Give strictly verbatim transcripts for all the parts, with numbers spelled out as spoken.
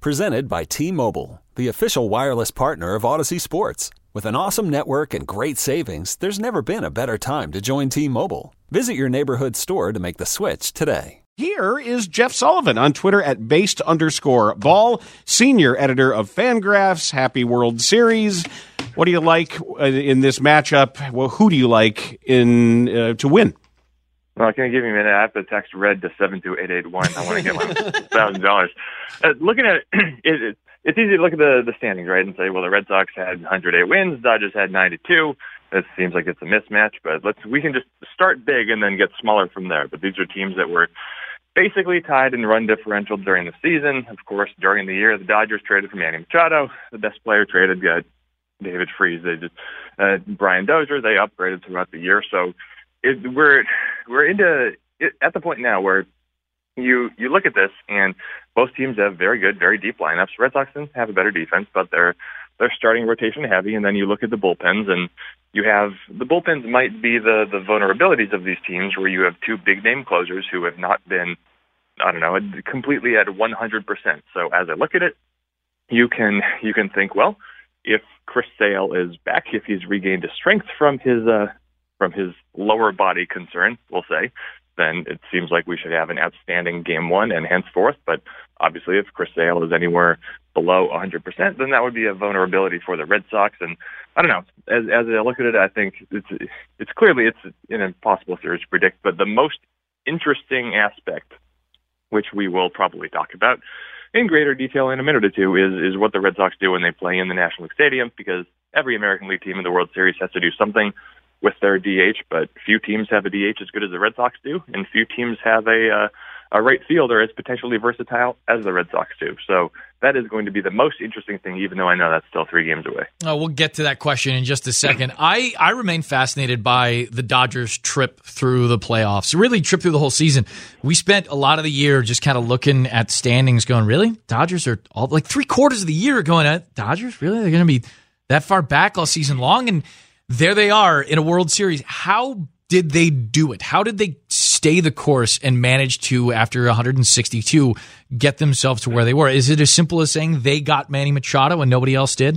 Presented by T-Mobile, the official wireless partner of Odyssey Sports. With an awesome network and great savings, there's never been a better time to join T-Mobile. Visit your neighborhood store to make the switch today. Here is Jeff Sullivan on Twitter at based underscore ball, senior editor of Fangraphs. Happy World Series. What do you like in this matchup? Well, who do you like in uh, to win? Well, can you give me a minute? I have to text Red to seven two eight eight one. I want to get my one thousand dollars. Uh, looking at it, it, it, it's easy to look at the, the standings, right, and say, well, the Red Sox had one hundred eight wins, Dodgers had ninety-two. It seems like it's a mismatch, but let's we can just start big and then get smaller from there. But these are teams that were basically tied in run differential during the season. Of course, during the year, the Dodgers traded for Manny Machado. The best player traded got David Freese. They just uh, Brian Dozier. They upgraded throughout the year. So it, we're we're into it, at the point now where you you look at this and both teams have very good, very deep lineups. Red Sox have a better defense, but they're they're starting rotation heavy. And then you look at the bullpens, and you have the bullpens might be the the vulnerabilities of these teams, where you have two big name closers who have not been, I don't know, completely at one hundred percent. So as I look at it, you can you can think, well, if Chris Sale is back, if he's regained his strength from his uh, from his lower body concern, we'll say, then it seems like we should have an outstanding game one and henceforth. But obviously, if Chris Sale is anywhere below one hundred percent, then that would be a vulnerability for the Red Sox. And I don't know. As, as I look at it, I think it's it's clearly it's an impossible series to predict. But the most interesting aspect, which we will probably talk about in greater detail in a minute or two, is is what the Red Sox do when they play in the National League Stadium, because every American League team in the World Series has to do something with their D H, but few teams have a D H as good as the Red Sox do, and few teams have a uh, a right fielder as potentially versatile as the Red Sox do. So that is going to be the most interesting thing, even though I know that's still three games away. Oh, we'll get to that question in just a second. I, I remain fascinated by the Dodgers' trip through the playoffs, really trip through the whole season. We spent a lot of the year just kind of looking at standings going, really? Dodgers are all like three quarters of the year going, at Dodgers? Really? They're going to be that far back all season long? And there they are in a World Series. How did they do it? How did they stay the course and manage to, after one hundred sixty-two, get themselves to where they were? Is it as simple as saying they got Manny Machado and nobody else did?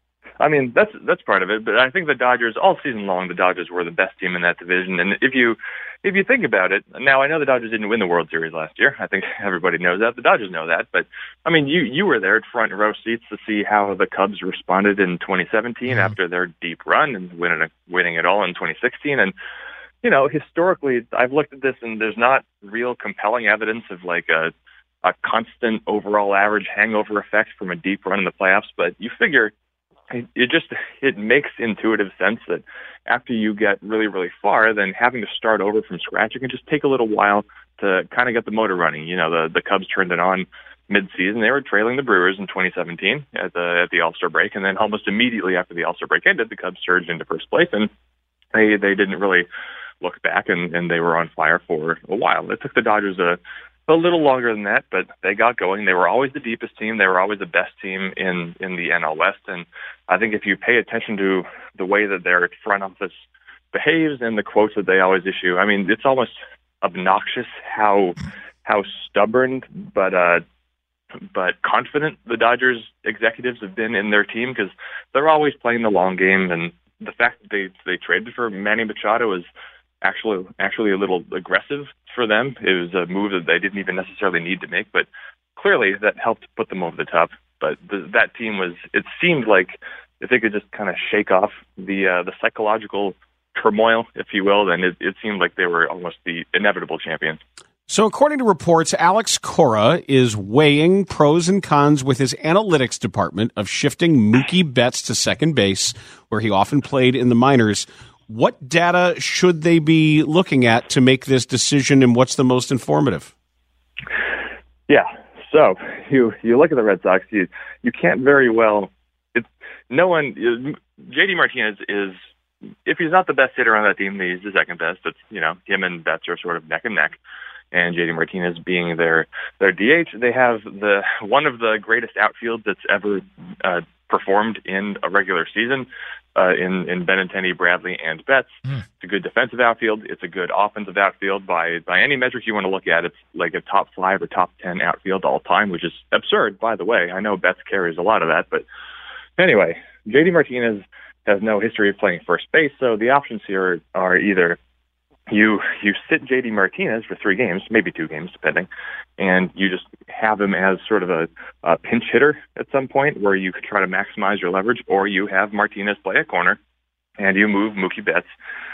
I mean, that's that's part of it, but I think the Dodgers, all season long, the Dodgers were the best team in that division. And if you if you think about it, now I know the Dodgers didn't win the World Series last year. I think everybody knows that. The Dodgers know that. But, I mean, you, you were there at front row seats to see how the Cubs responded in twenty seventeen mm-hmm. after their deep run and winning, winning it all in twenty sixteen. And, you know, historically, I've looked at this, and there's not real compelling evidence of, like, a, a constant overall average hangover effect from a deep run in the playoffs. But you figure it, it just it makes intuitive sense that after you get really, really far, then having to start over from scratch, it can just take a little while to kind of get the motor running. You know, the, the Cubs turned it on mid-season. They were trailing the Brewers in twenty seventeen at the at the All-Star break, and then almost immediately after the All-Star break ended, the Cubs surged into first place, and they they didn't really look back, and, and they were on fire for a while. It took the Dodgers a a little longer than that, but they got going. They were always the deepest team. They were always the best team in, in the N L West. And I think if you pay attention to the way that their front office behaves and the quotes that they always issue, I mean, it's almost obnoxious how how stubborn but uh, but confident the Dodgers executives have been in their team, because they're always playing the long game. And the fact that they they traded for Manny Machado is actually actually a little aggressive for them. It was a move that they didn't even necessarily need to make, but clearly that helped put them over the top. But the, that team was, it seemed like if they could just kind of shake off the uh, the psychological turmoil, if you will, then it, it seemed like they were almost the inevitable champions. So according to reports, Alex Cora is weighing pros and cons with his analytics department of shifting Mookie Betts to second base, where he often played in the minors. What data should they be looking at to make this decision, and what's the most informative? Yeah, so you you look at the Red Sox, you you can't very well. It's no one. J D Martinez is, if he's not the best hitter on that team, he's the second best. It's, you know, him and Betts are sort of neck and neck. And J D Martinez being their their D H, they have the one of the greatest outfields that's ever uh, performed in a regular season. uh, in, in Benintendi, Bradley, and Betts. Mm. It's a good defensive outfield. It's a good offensive outfield by, by any metric you want to look at. It's like a top five or top ten outfield all time, which is absurd, by the way. I know Betts carries a lot of that, but anyway, J D Martinez has no history of playing first base, so the options here are either you you sit J D Martinez for three games, maybe two games, depending, and you just have him as sort of a, a pinch hitter at some point where you could try to maximize your leverage, or you have Martinez play a corner and you move Mookie Betts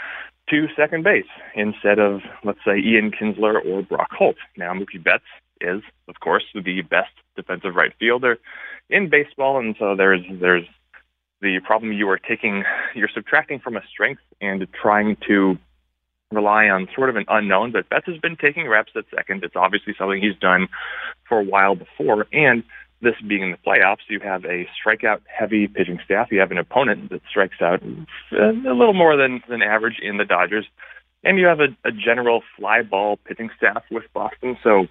to second base instead of, let's say, Ian Kinsler or Brock Holt. Now, Mookie Betts is, of course, the best defensive right fielder in baseball, and so there's there's the problem you are taking, you're subtracting from a strength and trying to rely on sort of an unknown, but Betts has been taking reps at second. It's obviously something he's done for a while before, and this being in the playoffs, you have a strikeout-heavy pitching staff. You have an opponent that strikes out a little more than, than average in the Dodgers, and you have a, a general fly ball pitching staff with Boston. So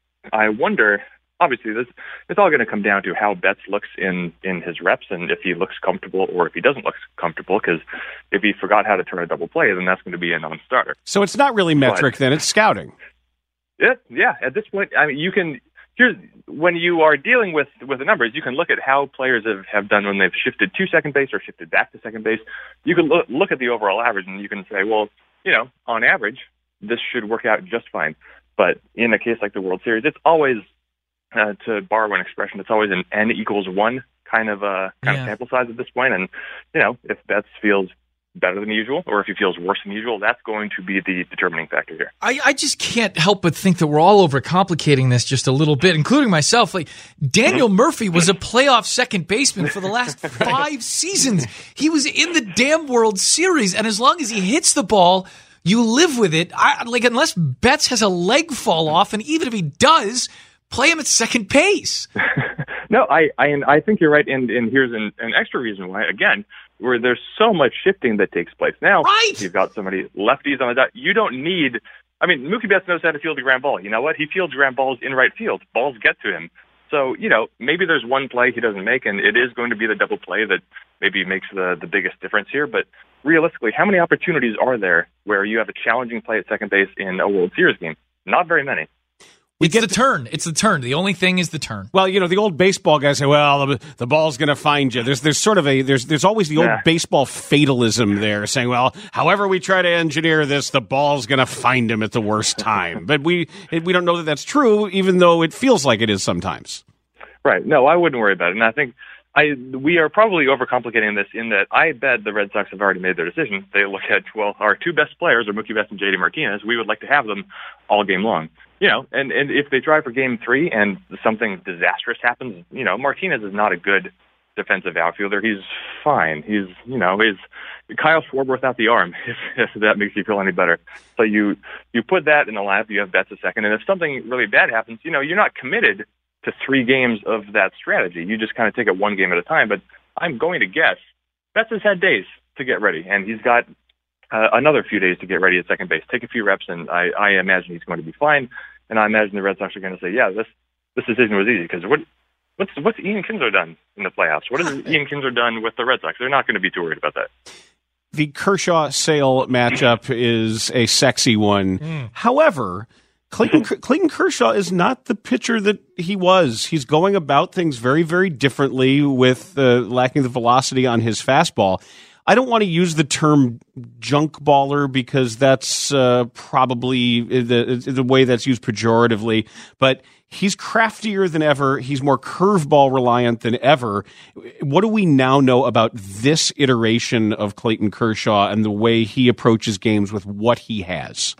I wonder, obviously, this it's all going to come down to how Betts looks in, in his reps and if he looks comfortable or if he doesn't look comfortable, because if he forgot how to turn a double play, then that's going to be a non-starter. So it's not really metric, but, then it's scouting. Yeah, yeah. At this point, I mean, you can here's when you are dealing with, with the numbers, you can look at how players have, have done when they've shifted to second base or shifted back to second base. You can look, look at the overall average and you can say, well, you know, on average, this should work out just fine. But in a case like the World Series, it's always, uh, to borrow an expression, it's always an N equals one kind of uh, kind yeah. of sample size at this point. And, you know, if Betts feels better than usual or if he feels worse than usual, that's going to be the determining factor here. I, I just can't help but think that we're all overcomplicating this just a little bit, including myself. Like Daniel mm-hmm. Murphy was a playoff second baseman for the last five seasons. He was in the damn World Series, and as long as he hits the ball, you live with it. I, like unless Betts has a leg fall off, and even if he does, play him at second base. no, I, I I think you're right, and, and here's an, an extra reason why. Again, where there's so much shifting that takes place now. Right. You've got somebody lefties on the dot. You don't need. I mean, Mookie Betts knows how to field a ground ball. You know what? He fields ground balls in right field. Balls get to him. So, you know, maybe there's one play he doesn't make, and it is going to be the double play that maybe makes the, the biggest difference here. But realistically, how many opportunities are there where you have a challenging play at second base in a World Series game? Not very many. We it's the turn. It's the turn. The only thing is the turn. Well, you know, the old baseball guys say, well, the, the ball's going to find you. There's there's sort of a, there's there's always the old yeah. baseball fatalism there saying, well, however we try to engineer this, the ball's going to find him at the worst time. But we we don't know that that's true, even though it feels like it is sometimes. Right. No, I wouldn't worry about it. And I think I we are probably overcomplicating this in that I bet the Red Sox have already made their decision. They look at, well, our two best players are Mookie Betts and J D Martinez. We would like to have them all game long. You know, and, and if they try for game three and something disastrous happens, you know, Martinez is not a good defensive outfielder. He's fine. He's, you know, he's Kyle Schwarber without the arm, if, if that makes you feel any better. So you, you put that in the lineup, you have Betts a second, and if something really bad happens, you know, you're not committed to three games of that strategy. You just kind of take it one game at a time. But I'm going to guess Betts has had days to get ready, and he's got uh, another few days to get ready at second base. Take a few reps, and I, I imagine he's going to be fine. And I imagine the Red Sox are going to say, yeah, this this decision was easy because what what's what's Ian Kinsler done in the playoffs? What has Ian Kinsler done with the Red Sox? They're not going to be too worried about that. The Kershaw-Sale matchup is a sexy one. Mm. However, Clayton, Clayton Kershaw is not the pitcher that he was. He's going about things very, very differently with uh, lacking the velocity on his fastball. I don't want to use the term junk baller because that's uh, probably the the way that's used pejoratively, but he's craftier than ever. He's more curveball reliant than ever. What do we now know about this iteration of Clayton Kershaw and the way he approaches games with what he has?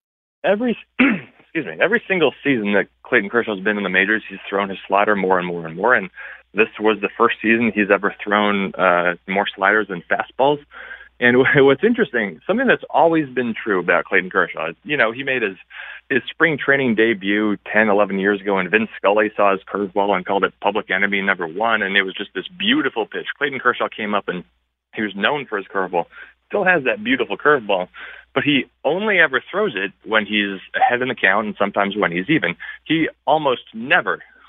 Every excuse me, every single season that Clayton Kershaw's been in the majors, he's thrown his slider more and more and more, and this was the first season he's ever thrown uh, more sliders than fastballs. And what's interesting, something that's always been true about Clayton Kershaw, you know, he made his, his spring training debut ten, eleven years ago, and Vin Scully saw his curveball and called it Public Enemy number one, and it was just this beautiful pitch. Clayton Kershaw came up, and he was known for his curveball. Still has that beautiful curveball, but he only ever throws it when he's ahead in the count and sometimes when he's even. He almost never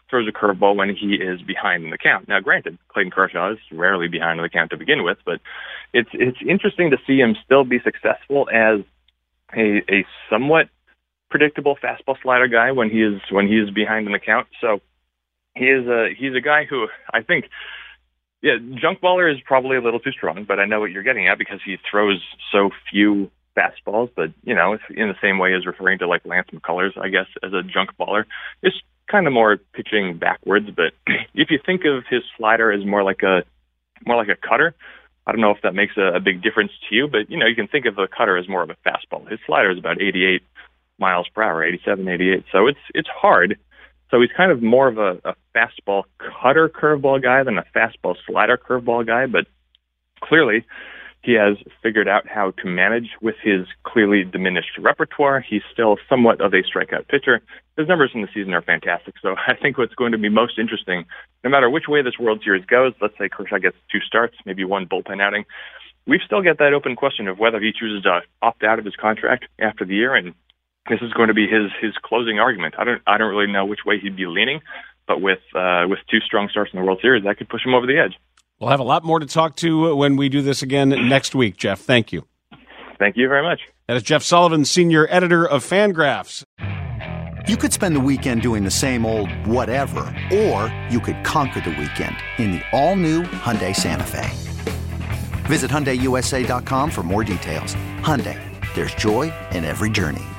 throws a curveball when he is behind in the count. Now, granted, Clayton Kershaw is rarely behind in the count to begin with, but it's it's interesting to see him still be successful as a, a somewhat predictable fastball slider guy when he is when he is behind in the count. So he is a he's a guy who I think, yeah, junk baller is probably a little too strong, but I know what you're getting at because he throws so few fastballs. But you know, it's in the same way as referring to like Lance McCullers, I guess, as a junk baller. It's kind of more pitching backwards. But if you think of his slider as more like a more like a cutter, I don't know if that makes a, a big difference to you, but you know, you can think of a cutter as more of a fastball. His slider is about eighty-eight miles per hour, eighty-seven, eighty-eight. So it's it's hard. So he's kind of more of a, a fastball cutter curveball guy than a fastball slider curveball guy. But clearly, he has figured out how to manage with his clearly diminished repertoire. He's still somewhat of a strikeout pitcher. His numbers in the season are fantastic. So I think what's going to be most interesting, no matter which way this World Series goes, let's say Kershaw gets two starts, maybe one bullpen outing, we've still got that open question of whether he chooses to opt out of his contract after the year, and this is going to be his his closing argument. I don't I don't really know which way he'd be leaning, but with uh, with two strong starts in the World Series, that could push him over the edge. We'll have a lot more to talk to when we do this again next week, Jeff. Thank you. Thank you very much. That is Jeff Sullivan, senior editor of Fangraphs. You could spend the weekend doing the same old whatever, or you could conquer the weekend in the all-new Hyundai Santa Fe. Visit Hyundai U S A dot com for more details. Hyundai, there's joy in every journey.